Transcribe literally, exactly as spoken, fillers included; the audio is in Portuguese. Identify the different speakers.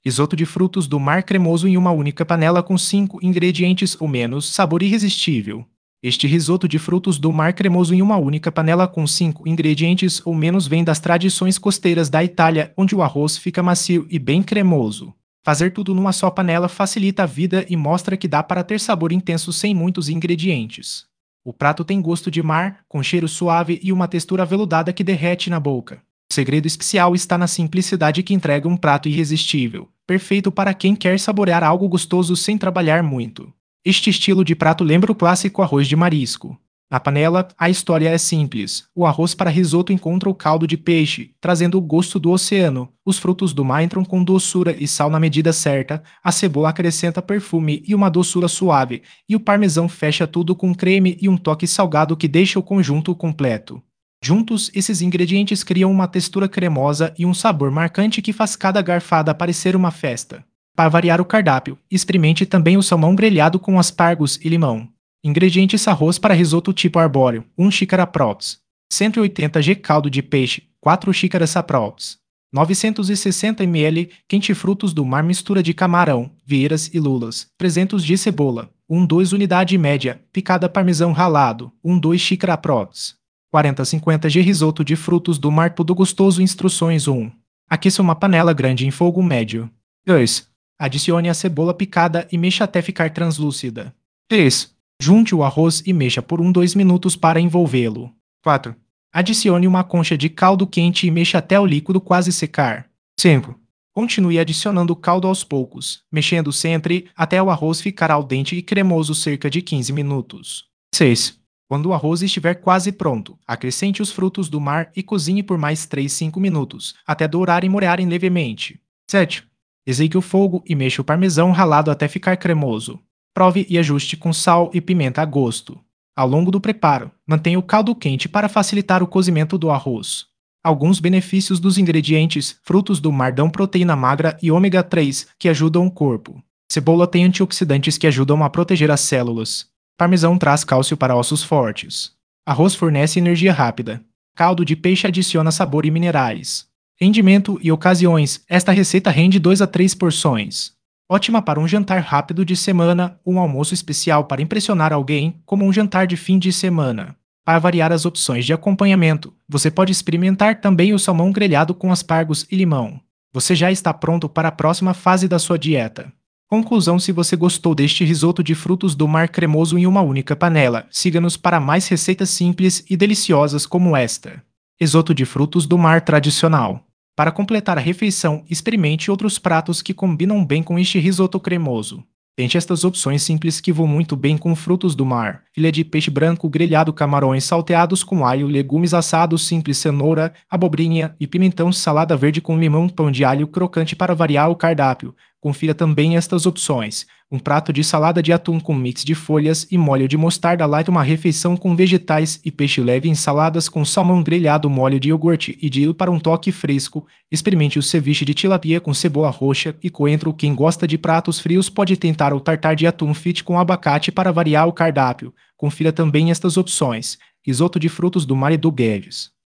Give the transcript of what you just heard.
Speaker 1: Risoto de frutos do mar cremoso em uma única panela com cinco ingredientes ou menos, sabor irresistível. Este risoto de frutos do mar cremoso em uma única panela com cinco ingredientes ou menos vem das tradições costeiras da Itália, onde o arroz fica macio e bem cremoso. Fazer tudo numa só panela facilita a vida e mostra que dá para ter sabor intenso sem muitos ingredientes. O prato tem gosto de mar, com cheiro suave e uma textura aveludada que derrete na boca. O segredo especial está na simplicidade que entrega um prato irresistível, perfeito para quem quer saborear algo gostoso sem trabalhar muito. Este estilo de prato lembra o clássico arroz de marisco. Na panela, a história é simples. O arroz para risoto encontra o caldo de peixe, trazendo o gosto do oceano. Os frutos do mar entram com doçura e sal na medida certa, a cebola acrescenta perfume e uma doçura suave, e o parmesão fecha tudo com creme e um toque salgado que deixa o conjunto completo. Juntos, esses ingredientes criam uma textura cremosa e um sabor marcante que faz cada garfada parecer uma festa. Para variar o cardápio, experimente também o salmão grelhado com aspargos e limão. Ingredientes: arroz para risoto tipo arbóreo, uma xícara aprox. cento e oitenta gramas caldo de peixe, quatro xícaras aprox. novecentos e sessenta mililitros quente frutos do mar mistura de camarão, vieiras e lulas. trezentos de cebola, uma duas unidade média, picada parmesão ralado, uma duas xícara aprox. quarenta a cinquenta de risoto de frutos do mar tudo gostoso. Instruções: um. Aqueça uma panela grande em fogo médio. dois. Adicione a cebola picada e mexa até ficar translúcida. três. Junte o arroz e mexa por um a dois minutos para envolvê-lo. quatro. Adicione uma concha de caldo quente e mexa até o líquido quase secar. cinco. Continue adicionando o caldo aos poucos, mexendo sempre até o arroz ficar al dente e cremoso cerca de quinze minutos. seis. Quando o arroz estiver quase pronto, acrescente os frutos do mar e cozinhe por mais três a cinco minutos, até dourar e molharem levemente. sete. Desligue o fogo e mexa o parmesão ralado até ficar cremoso. Prove e ajuste com sal e pimenta a gosto. Ao longo do preparo, mantenha o caldo quente para facilitar o cozimento do arroz. Alguns benefícios dos ingredientes: frutos do mar dão proteína magra e ômega três, que ajudam o corpo. Cebola tem antioxidantes que ajudam a proteger as células. Parmesão traz cálcio para ossos fortes. Arroz fornece energia rápida. Caldo de peixe adiciona sabor e minerais. Rendimento e ocasiões: esta receita rende duas a três porções. Ótima para um jantar rápido de semana, um almoço especial para impressionar alguém, como um jantar de fim de semana. Para variar as opções de acompanhamento, você pode experimentar também o salmão grelhado com aspargos e limão. Você já está pronto para a próxima fase da sua dieta. Conclusão: se você gostou deste risoto de frutos do mar cremoso em uma única panela, siga-nos para mais receitas simples e deliciosas como esta. Risoto de frutos do mar tradicional. Para completar a refeição, experimente outros pratos que combinam bem com este risoto cremoso. Tente estas opções simples que vão muito bem com frutos do mar: filé de peixe branco grelhado, camarões salteados com alho, legumes assados simples, cenoura, abobrinha e pimentão, salada verde com limão, pão de alho crocante. Para variar o cardápio, confira também estas opções: um prato de salada de atum com mix de folhas e molho de mostarda light, uma refeição com vegetais e peixe leve, ensaladas com salmão grelhado, molho de iogurte e dill para um toque fresco. Experimente o ceviche de tilapia com cebola roxa e coentro. Quem gosta de pratos frios pode tentar o tartar de atum fit com abacate. Para variar o cardápio, confira também estas opções: risoto de frutos do mar e do Guedes.